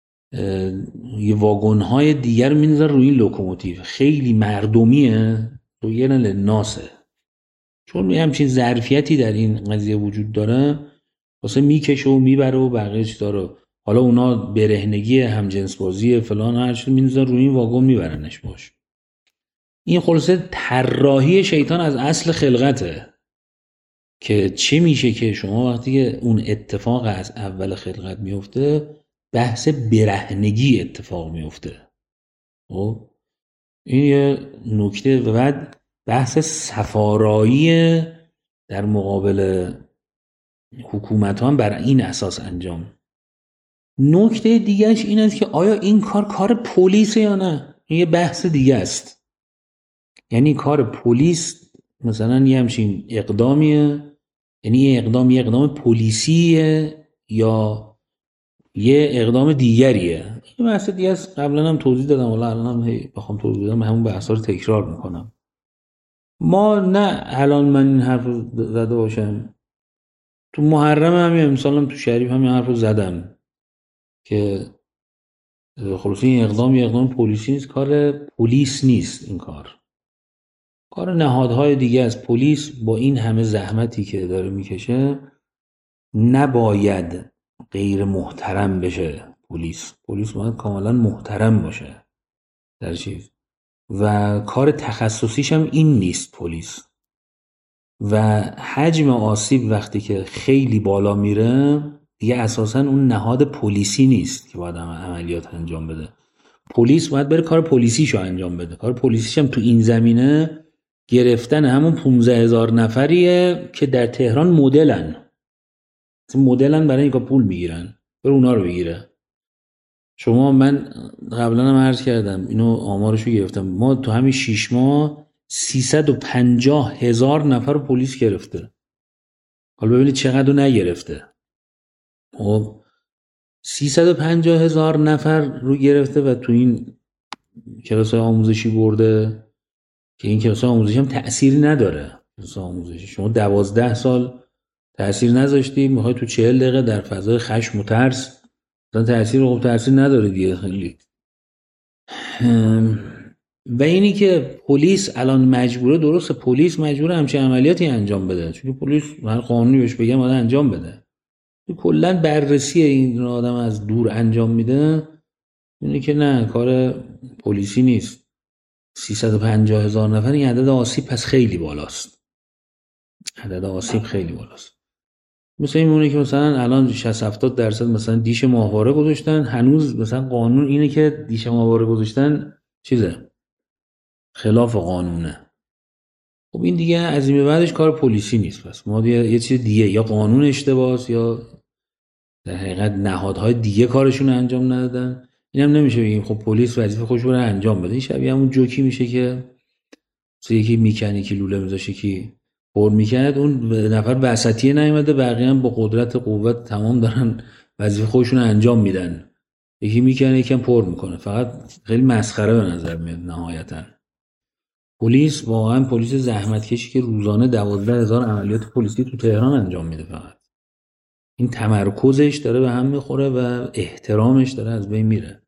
یه واگن‌های دیگر میذارن روی این لوکوموتیو، خیلی مردمیه، زین للناسه، چون همچین ظرفیتی در این قضیه وجود داره واسه میکشه و میبره و بقیه چی داره. حالا اونا برهنگی همجنس بازی فلان هر چیزی میذارن روی این واگن میبرنش باش. این خلاصه طراحی شیطان از اصل خلقته. که چه میشه که شما وقتی که اون اتفاق از اول خلقت میفته بحث برهنگی اتفاق میفته. خب این یه نکته. و بعد بحث سفارایی در مقابل حکومت هم بر این اساس انجام. نکته دیگهش این است که آیا این کار پلیس یا نه؟ این یه بحث دیگه است. یعنی کار پلیس مثلا یه همچین اقدامیه، یعنی یه اقدام پلیسیه یا یه اقدام دیگریه؟ این بحث دیگه است. قبلا هم توضیح دادم، ولی الان هم بخوام توضیح بدم همون بحثا رو تکرار میکنم. ما نه الان من این حرف رو زده باشم، تو محرم همین امسالم تو شریف همین حرف رو زدم که خلاصه این اقدام پلیسی نیست، کار پلیس نیست. این کار نهادهای دیگه از پلیس با این همه زحمتی که داره میکشه نباید غیر محترم بشه. پلیس باید کاملا محترم باشه در چیز، و کار تخصصیش هم این نیست پلیس. و حجم آسیب وقتی که خیلی بالا میره دیگه اساسا اون نهاد پلیسی نیست که باید عملیات انجام بده. پلیس باید بره کار پلیسیشو انجام بده. کار پلیسیش هم تو این زمینه گرفتن همون 15,000 نفریه که در تهران مدلن برای اینکه پول میگیرن، بره اونا رو بگیره. شما من قبلا هم عرض کردم، اینو آمارشو گرفتم، ما تو همین 6 ماه 350,000 نفر رو پلیس گرفته. حالا ببینید چقدر رو نگرفته. خب 350,000 نفر رو گرفته و تو این کلاس‌های آموزشی برده که این کلاس‌های آموزشی هم تأثیری نداره. کلاس‌های آموزشی شما 12 سال تأثیر نذاشتی، میخوای تو 40 دقیقه در فضای خشم و ترس مثلا تأثیر نداره دیگه خیلی. و اینی که پلیس الان مجبوره، درسته پلیس مجبوره همچین عملیاتی انجام بده، چون پلیس هر قانونی بهش بگم باید انجام بده. کلا بررسی این آدم از دور انجام میده، اینه که نه کار پلیسی نیست. 350,000 نفر این عدد آسیب پس خیلی بالاست. عدد آسیب خیلی بالاست. مثلا این مونه که مثلا الان 60-70% مثلا دیش ماهواره گذاشتن، هنوز مثلا قانون اینه که دیش ماهواره گذاشتن چیزه، خلاف قانونه. خب این دیگه از این به بعدش کار پلیسی نیست. پس ما یه چیز دیگه، یا قانون اشتباهه یا در حقیقت نهادهای دیگه کارشون انجام ندادن. اینم نمیشه بگیم خب پلیس وظیفه خودش رو انجام بده. این شبیه همون جوکی میشه که یکی میکنیکی لوله میذاشه کی پر میکرد، اون نفر وسطیه نیومده، بقیه هم با قوت تمام دارن وظیفه خودشون انجام میدن. یکی میکنه یکم پر میکنه، فقط خیلی مسخره به نظر میاد نهایتا. پلیس واقعا پلیس زحمت کشی که روزانه 12,000 عملیات پلیسی تو تهران انجام میده. فقط این تمرکزش داره به هم میخوره و احترامش داره از بین میره.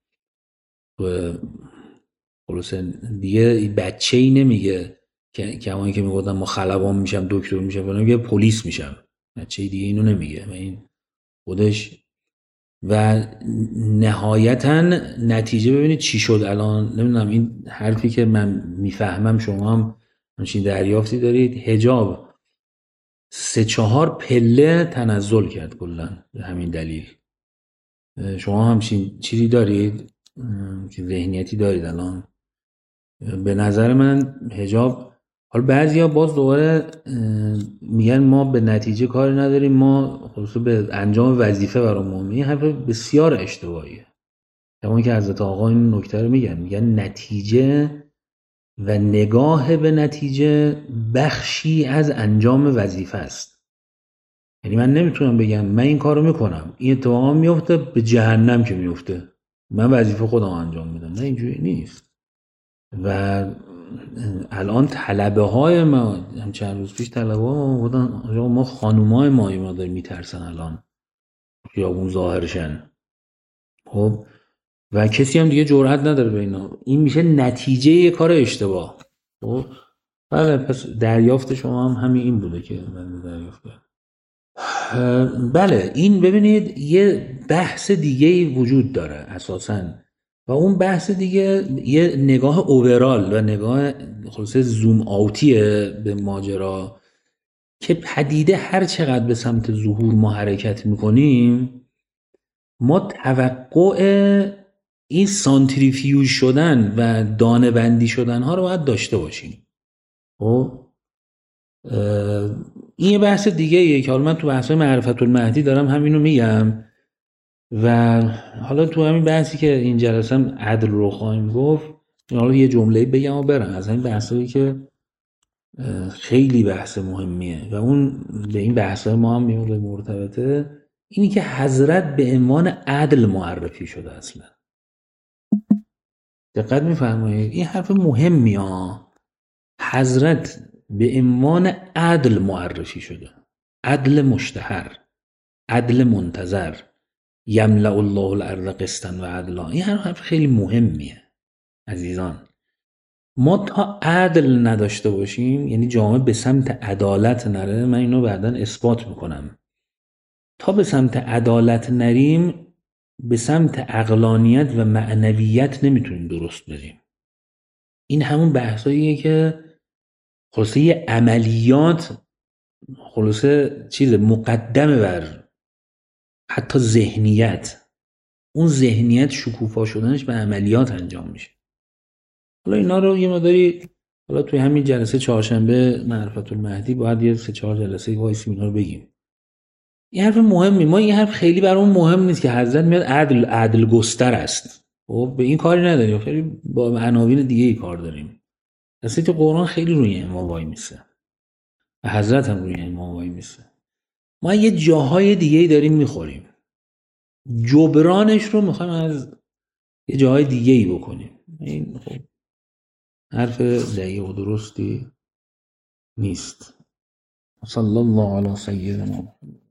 خلاصه دیگه بچه‌ای نمیگه که کمایی که میگفتن ما خلبان میشم دکتر میشم فلان، میگه پلیس میشم. بچه‌ای دیگه اینو نمیگه و این خودش. و نهایتا نتیجه ببینید چی شد الان. نمیدونم این حرفی که من میفهمم شما هم همچین دریافتی دارید، حجاب 3-4 پله تنزل کرد کلا به همین دلیل. شما همچین چیزی دارید که ذهنیتی دارید الان؟ به نظر من حجاب، حالا بعضیا باز دوباره میگن ما به نتیجه کاری نداریم، ما خصوصا به انجام وظیفه برامون. این حرف بسیار اشتباهیه. همون که حضرت آقا این نکته رو میگن نتیجه و نگاه به نتیجه بخشی از انجام وظیفه است. یعنی من نمیتونم بگم من این کارو میکنم این اتفاقا میفته به جهنم که میفته من وظیفه خودم انجام میدم. نه اینجوری نیست. و الان طلبه های ما هم چند روز پیش طلبه ها بودن، ما خانومای ما داریم میترسن الان خیابون ظاهرشن. خب و کسی هم دیگه جرئت نداره به اینا. این میشه نتیجه یه کار اشتباه. خب بله، پس دریافت شما هم همین این بوده که من دریافت کردم. بله این ببینید یه بحث دیگه وجود داره اساساً، و اون بحث دیگه یه نگاه اوورال و نگاه خلاصه زوم آوتیه به ماجرا که پدیده هر چقدر به سمت ظهور ما حرکت میکنیم، ما توقع این سانتریفیوژ شدن و دانه بندی شدن ها رو باید داشته باشیم. خب این یه بحث دیگه ایه که حالا من تو بحث معرفت المهدی دارم همینو میگم و حالا تو همین بحثی که این جلسه هم عدل رو خواهیم گفت، حالا یه جمله بگم و برم از این بحثایی که خیلی بحث مهمیه و اون به این بحثای ما هم میمونه مرتبطه، اینی که حضرت به عنوان عدل معرفی شده. اصلا دقت میفرمایید این حرف مهمی ها. حضرت به عنوان عدل معرفی شده، عدل مشتهر، عدل منتظر، یملأ الله الارض قسطا و عدلا. این حرف خیلی مهمیه عزیزان. ما تا عدل نداشته باشیم، یعنی جامعه به سمت عدالت نره، من اینو بعداً اثبات میکنم، تا به سمت عدالت نریم به سمت عقلانیت و معنویت نمیتونیم درست بریم. این همون بحثاییه که خلاصه یه عملیات، خلاصه چیز مقدمه بر حتی ذهنیت. اون ذهنیت شکوفا شدنش به عملیات انجام میشه. حالا اینا رو یه مقداری حالا توی همین جلسه چهارشنبه معرفت المهدی باید یه 3-4 جلسه وایسیم اینا رو بگیم. این حرف مهمی، ما این حرف خیلی برامون مهم نیست که حضرت میاد عدل گستر است. خب به این کاری نداریم، خیلی با عناوین دیگه ای کار داریم. اصلا که قرآن خیلی روی امام وای میسه و حضرت هم روی امام وای میسه. ما یه جاهای دیگه ای داریم میخوریم، جبرانش رو میخوایم از یه جاهای دیگه ای بکنیم. این خب حرف دقیق و درستی نیست. صلی الله علی سیدنا محمد.